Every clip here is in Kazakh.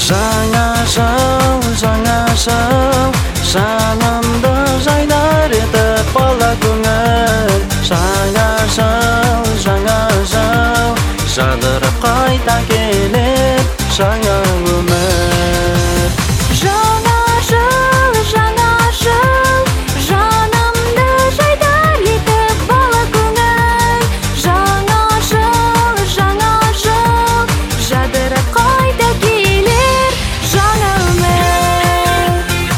Жаңа жыл жанымды жайдар етіп бала көңіл. Жаңа жыл жадырып қайта келер жаңа өмір. Жаңа жыл жанымды жайдар етіп бала көңіл. Жаңа жыл жадырып қайта келер жаңа өмір.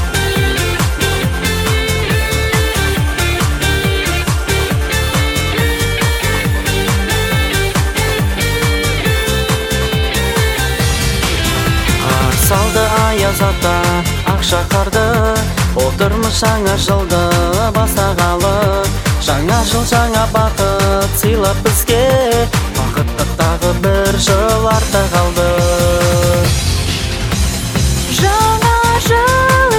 Салды аяз ата ақ шаһарды, отырмыз жаңа жылды бастағалы. Жаңа жыл жаңа бақыт сыйлап бізге, бақытты тағы бір жыл артта қалды. Жаңа жыл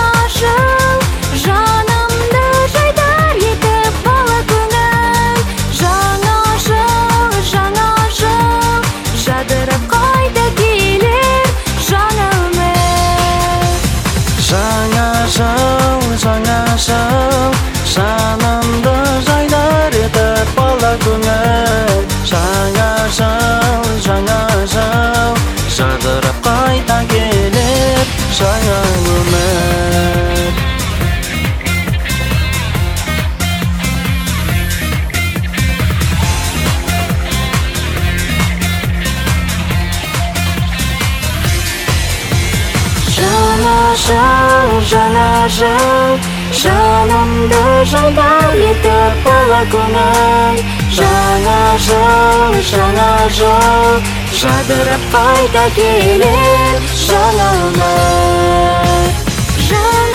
жанымды жайдар етіп бала көңіл. Жаңа жыл жадырып қайта келер жаңа өмір. Жаңа жыл жанымды жайдар етіп бала көңіл. Жаңа жыл жадырып қайта келер жаңа өмір. Жаңа жыл жанымды жайдар етіп бала көңіл. Жаңа жыл жадырып қайта келер жаңа өмір.